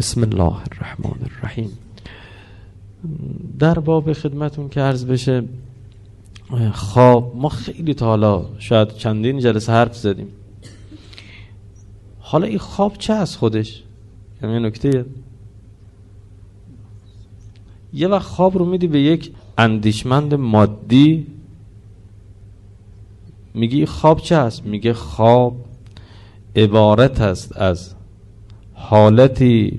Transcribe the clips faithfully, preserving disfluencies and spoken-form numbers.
بسم الله الرحمن الرحیم. در باب خدمتون که عرض بشه خواب، ما خیلی تا حالا شاید چندین جلسه حرف زدیم. حالا این خواب چه از خودش؟ یعنی نکته یه وقت خواب رو میدی به یک اندیشمند مادی، میگی خواب چه است؟ میگه خواب عبارت است از حالتی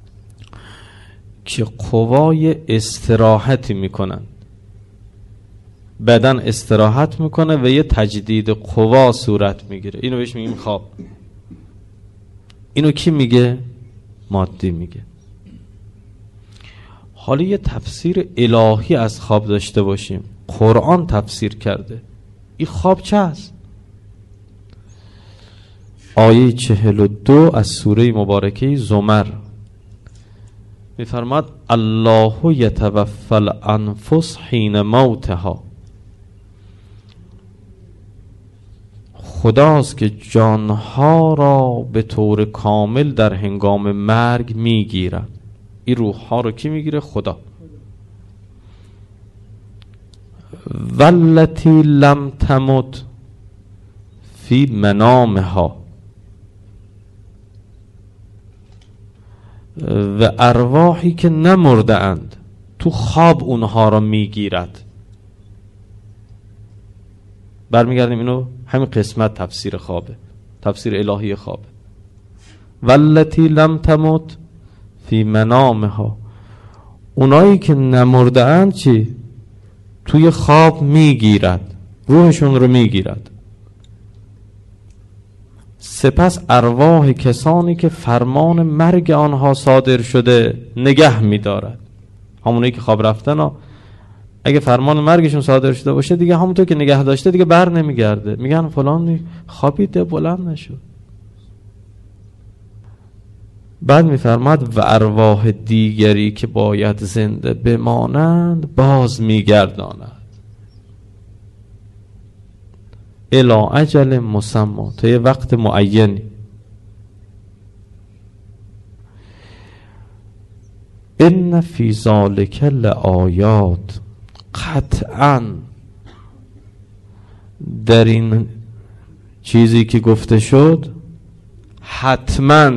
که قوای استراحتی میکنن، بدن استراحت میکنه و یه تجدید قوا صورت میگیره، اینو بهش میگیم خواب. اینو کی میگه؟ مادی میگه. حالا یه تفسیر الهی از خواب داشته باشیم، قرآن تفسیر کرده. این خواب چه است؟ آیه چهل و دو از سوره مبارکه زمر میفرماد الله یتوفی الانفس حین موتها. خداست که جانها را به طور کامل در هنگام مرگ میگیرد. این روحها رو کی میگیره؟ خدا. والتی لم تمت فی منامها، و ارواحی که نمرده اند تو خواب اونها را میگیرد. برمیگردیم اینو همین قسمت تفسیر خوابه، تفسیر الهی خوابه. والتی لم تمت فی منامها، اونایی که نمرده اند چی؟ توی خواب میگیرد، روحشون رو میگیرد. سپس ارواح کسانی که فرمان مرگ آنها صادر شده نگه می‌دارد. همونایی که خواب رفتن ها، اگه فرمان مرگشون صادر شده باشه دیگه همونطور که نگه داشته دیگه بر نمیگرده. میگن فلان خوابیده بلند نشد. بعد میفرماد و ارواح دیگری که باید زنده بمانند باز میگرداند الی اجل مسمى، تا یه وقت معینی. ان فی ذلک لآیات، قطعا در این چیزی که گفته شد حتما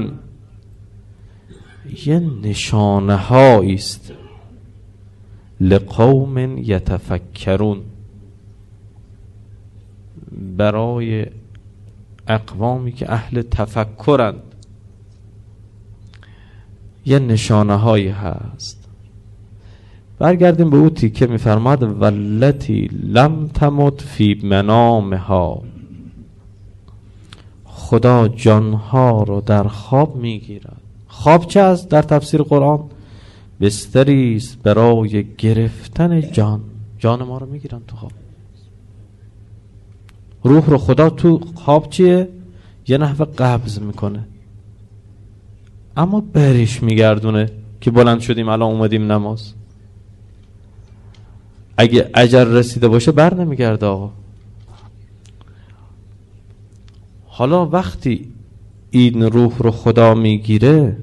یه نشانه هایی است لقوم یتفکرون، برای اقوامی که اهل تفکرند یه نشانه هایی هست. برگردیم به او تیکه میفرماد والتی لم تمت فی منامها، خدا جانها رو در خواب میگیرد. خواب چه است در تفسیر قرآن؟ بستری است برای گرفتن جان. جان ما رو میگیرن تو خواب. روح رو خدا تو خواب چیه؟ یه نحوه قبض میکنه، اما بریش میگردونه که بلند شدیم الان اومدیم نماز. اگه اجل رسیده باشه بر نمیگرده آقا. حالا وقتی این روح رو خدا میگیره،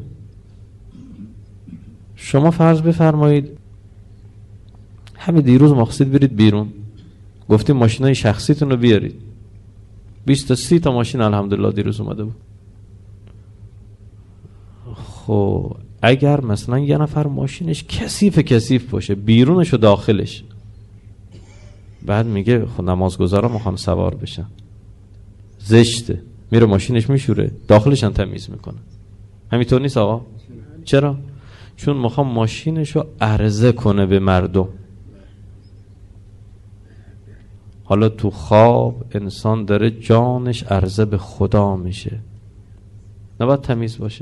شما فرض بفرمایید همین دیروز مقصد برید بیرون، گفتیم ماشینای شخصیتون رو بیارید، بیست تا سی تا ماشین الحمدلله دیروز اومده بود. خب اگر مثلا یه نفر ماشینش کثیف کثیف باشه، بیرونش و داخلش، بعد میگه خب نمازگزارا میخوان سوار بشن، زشته، میره ماشینش میشوره، داخلش هم تمیز میکنه. همینطور نیست آقا؟ چرا؟ چون میخوام ماشینش رو عرضه کنه به مردم. حالا تو خواب انسان داره جانش عرضه به خدا میشه، نباید تمیز باشه.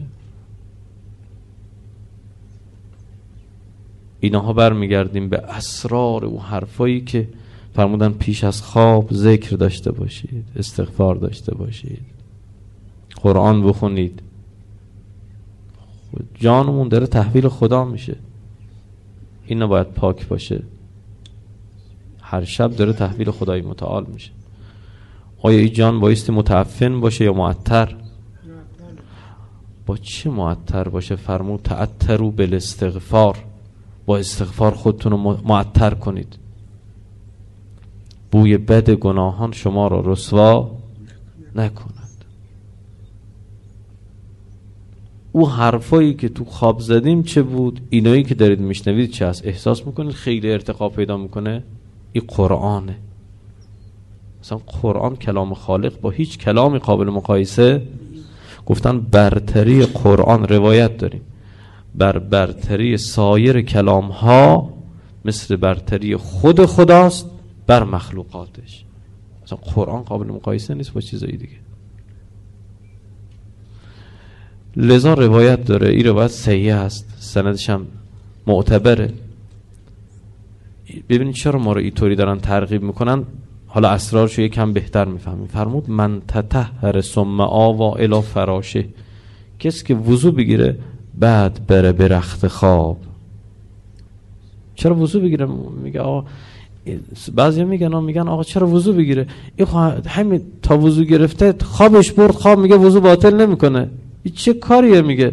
اینها برمیگردیم به اسرار و حرفایی که فرمودن پیش از خواب ذکر داشته باشید، استغفار داشته باشید، قرآن بخونید. جانمون داره تحویل خدا میشه، این نباید پاک باشه. هر شب داره تحویل خدای متعال میشه. آیا این جان بایستی متعفن باشه یا معطر؟ با چه معطر باشه؟ فرمود تعطروا بالاستغفار، با استغفار خودتون رو معطر کنید. بوی بد گناهان شما را رسوا نکند. او حرفایی که تو خواب زدیم چه بود؟ اینایی که دارید میشنوید چه هست؟ احساس میکنید خیلی ارتقا پیدا میکنه؟ این قرآنه. مثلا قرآن کلام خالق با هیچ کلامی قابل مقایسه. گفتن برتری قرآن، روایت داریم، بر برتری سایر کلام ها مثل برتری خود خداست بر مخلوقاتش. مثلا قرآن قابل مقایسه نیست با چیزایی دیگه. لذا روایت داره، این روایت صحیح است، سندش هم معتبره. ببینید چرا ما رو اینطوری دارن ترغیب میکنن، حالا اسرارشو یکم بهتر میفهمیم. فرمود من تطهر ثم آوا الی فراشه، کسی که وضو بگیره بعد بره به رخت خواب. چرا وضو بگیره؟ میگه آقا، بعضیا میگن میگن آقا چرا وضو بگیره؟ این همین تا وضو گرفته خوابش برد، خواب میگه وضو باطل نمیکنه. این چه کاریه؟ میگه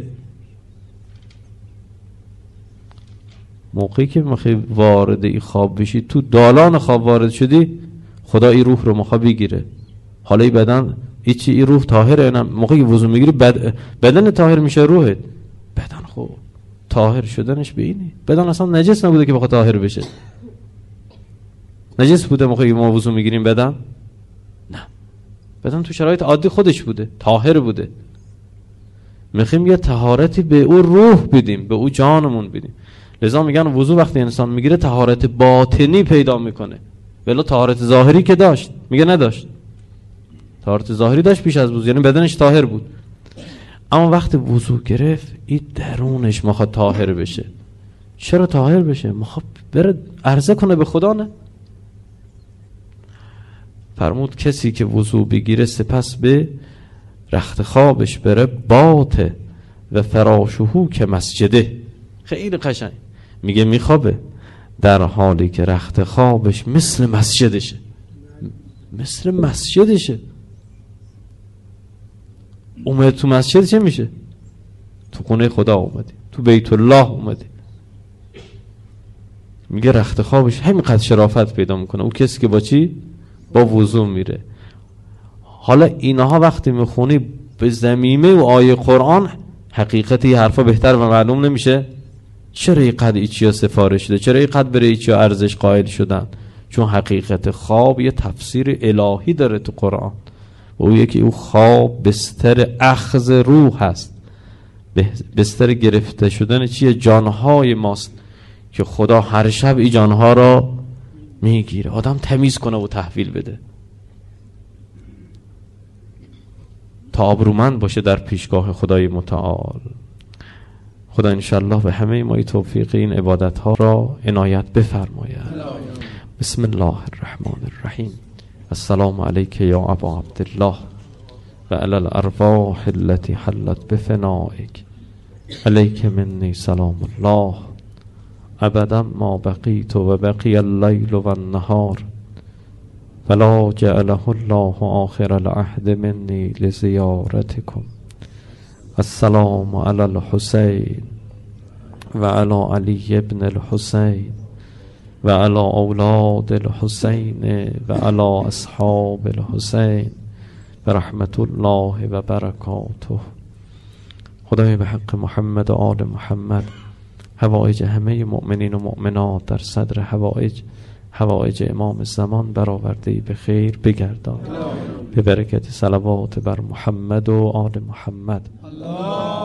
موقعی که میخوای وارد این خواب بشی، تو دالان خواب وارد شدی، خدا این روح رو مخواه بگیره. حالا این بدن ایچی، این روح طاهره نه؟ موقعی که وضو میگیری بد... بدن طاهر میشه، روحت بدن خب طاهر شدنش به اینه. بدن اصلا نجس نبوده که بخواد طاهر بشه. نجس بوده موقعی که ما وضو میگیریم بدن؟ نه، بدن تو شرایط عادی خودش بوده، طاهر بوده. میخوایم یه طهارتی به او روح بدیم، به او جانمون بدیم. لذا میگن وضو وقتی انسان میگیره طهارت باطنی پیدا میکنه، ولی طهارت ظاهری که داشت میگه نداشت. طهارت ظاهری داشت پیش از وضو، یعنی بدنش طاهر بود، اما وقتی وضو گرفت این درونش میخواد طاهر بشه. چرا طاهر بشه؟ میخواد بره عرضه کنه به خدا. نه، فرمود کسی که وضو بگیره سپس به رخت خوابش بره، باته و فراشهو که مسجده. خیلی قشنگ میگه میخوابه در حالی که رخت خوابش مثل مسجدشه. مثل مسجدشه. اومد تو مسجد چه میشه؟ تو خونه خدا اومدی، تو بیت الله اومدی. میگه رخت خوابش همینقدر شرافت پیدا میکنه او کسی که با چی؟ با وضو میره. حالا اینها وقتی میخونی به ضمیمه و آیه قرآن، حقیقت این حرفا بهتر و معلوم نمیشه. چرا اینقدر ایچیا سفارش شده؟ چرا اینقدر برای ایچیا ارزش قائل شدن؟ چون حقیقت خواب یه تفسیر الهی داره تو قرآن، و او یکی او خواب بستر اخذ روح هست، بستر گرفته شدن چیه؟ جانهای ماست که خدا هر شب این جانها را میگیره، آدم تمیز کنه و تحویل بده تا آبرومند باشه در پیشگاه خدای متعال. خدا انشالله به همه ما توفیق این عبادت ها را عنایت بفرماید. بسم الله الرحمن الرحیم. السلام علیک یا ابا عبدالله و علی الارواح التي حلت بفنائک، علیک منی سلام الله ابدا ما بقیت و بقی اللیل و النهار فلا جعله الله آخر العهد منی لزیارتکم. السلام علی الحسین و علی علی ابن الحسین و علی اولاد الحسین و علی اصحاب الحسین و رحمت الله و برکاته. خدای به حق محمد و آل محمد حوائج همه مؤمنین و مؤمنات در صدر حوائج حوائج امام زمان برآورده به خیر بگردان، به برکت صلوات بر محمد و آل محمد.